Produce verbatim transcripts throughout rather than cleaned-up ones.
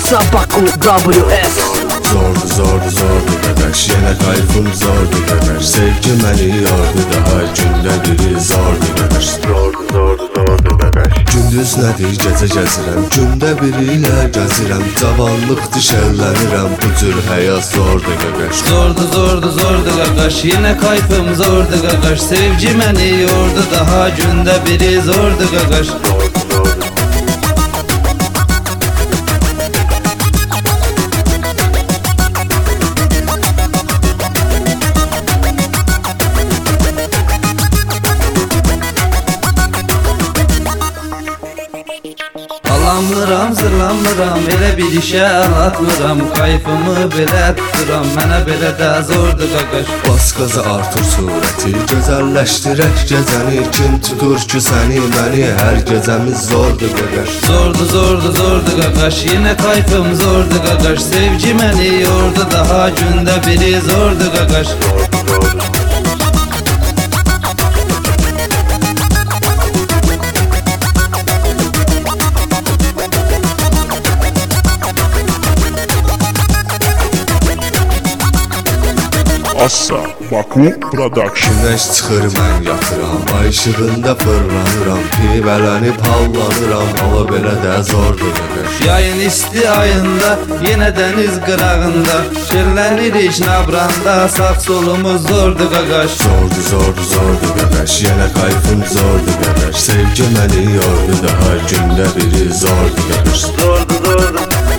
Asabaku W S. Zordu zordu zordu qaqaş, yenə kayfım zordu qaqaş. Sevgi məni yordu, daha gündə biri zordu qaqaş. Zordu zordu zordu qaqaş. Gündüz nədir, gecə gəzirəm, gündə biri ilə gəzirəm. Cavanlıqdır, şərlənirəm, bu cür həyat zordu qaqaş. Zordu zordu zordu qaqaş, yenə kayfım zordu qaqaş. Sevgi məni yordu, daha gündə biri zordu qaqaş. Alamıram, zırlamıram, elə bir işə əl atmıram. Kayfımı belə tuturam, mənə belə də zordu qaqaş. Bas qaza artır surəti, gözəlləşdirək gecəni. Kim tutur ki səni, məni, hər gecəmiz zordu qaqaş. Zordu zordu zordu qaqaş, yenə kayfım zordu qaqaş. Sevgi məni yordu, daha gündə biri zordu qaqaş. Asabaku Production. Güneş çıxır mən yatıram, ay işığında fırlanıram. Pivələnib hallanıram, hava belə də zordu qaqaş. Yayın isti ayında, yenə dəniz qırağında. Şirlənirik nabranda, sağ solumuz zordu qaqaş. Zordu zordu zordu qaqaş, yenə kayfım zordu qaqaş. Sevgi məni yordu, daha gündə biri zordu qaqaş. Zordu zordu.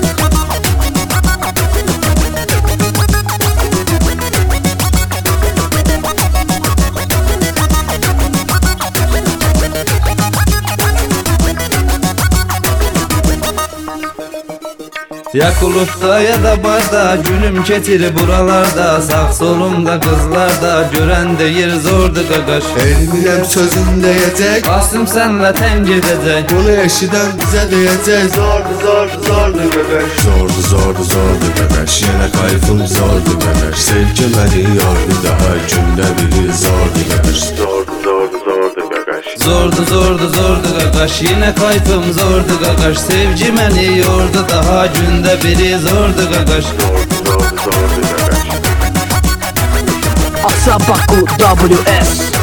Ya kulutta ya da barda, günüm keçir buralarda. Sağ solumda kızlarda, gören deyir zordu qaqaş. Elminəm sözün deyəcək, Asım sənlə tən gedəcək. bunu eşidən bizə deyəcək. Zordu zordu zordu qaqaş. Zordu zordu zordu qaqaş, yenə kayfım zordu qaqaş. Sevgi məni yordu, daha gündə biri zordu qaqaş. Zordu zordu zordu qaqaş. Zordu zordu zordu qaqaş, yenə kayfım zordu qaqaş. Sevgi məni yordu, daha gündə biri zordu qaqaş. Zordu zordu zordu qaqaş. Asabaku W S.